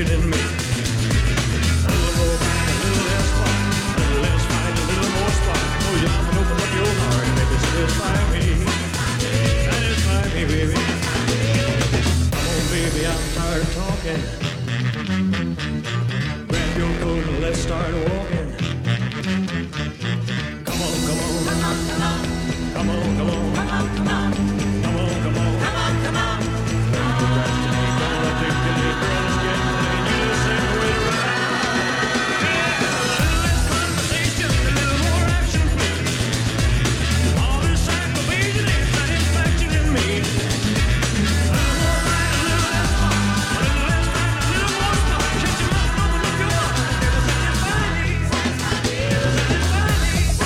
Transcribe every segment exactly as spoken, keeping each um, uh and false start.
satisfaction in me. A little more fight, a little less fun. A little less fight, a little more spark. Oh, you mama, open up your heart and baby, satisfy me. Satisfy me, baby. Come on, baby, I'm tired of talking. Grab your coat and let's start walking. Come on, come on. Come on, come on. Come on, come on. Come on, come on. Come on, come on. Come on, come on. Don't procrastinate, don't articulate, girl, it's getting late. You just say the way to ride. Yeah, a little less conversation, a little more action, please. All this aggravation ain't satisfaction in me. A little more fight, a little less fun. A little less fight, a little more spark. Shut your mouth, open up your heart. Never satisfy me. Never satisfy me.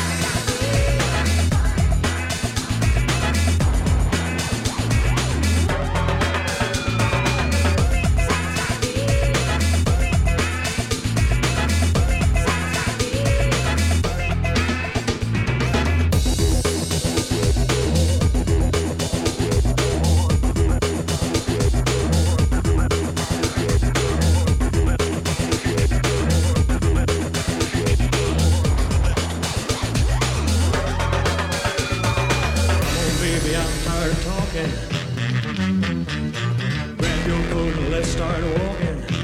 Baby, I'm tired of talking. Grab your coat and let's start walking.